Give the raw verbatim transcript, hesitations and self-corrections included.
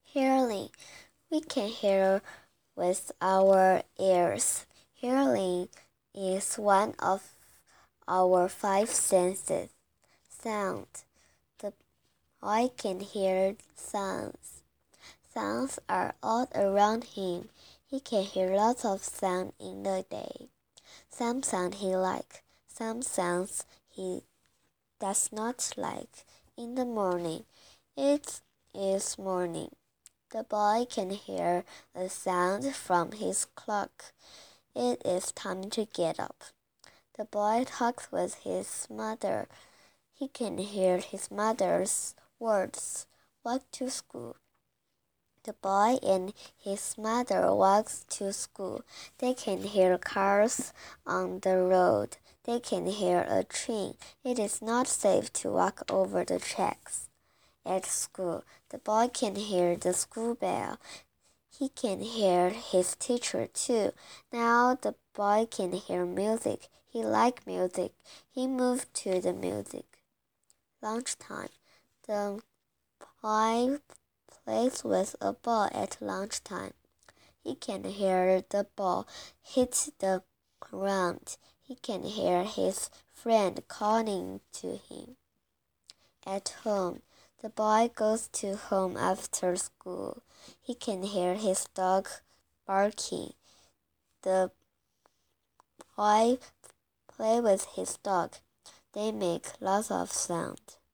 Hearing. We can hear with our ears. Hearing is one of our five senses. Sound. The boy can hear sounds. Sounds are all around him. He can hear lots of sound in the day. Some sound he like, some sounds he does not like. In the morning, it is morning. The boy can hear a sound from his clock. It is time to get up. The boy talks with his mother. He can hear his mother's words. Walk to school. The boy and his mother walks to school. They can hear cars on the road. They can hear a train. It is not safe to walk over the tracks. At school, the boy can hear the school bell. He can hear his teacher too. Now the boy can hear music. He likes music. He moved to the music. Lunchtime. The boy plays with a ball at lunchtime. He can hear the ball hit the ground. He can hear his friend calling to him. At home, the boy goes to home after school. He can hear his dog barking. The boy plays with his dog. They make lots of sound.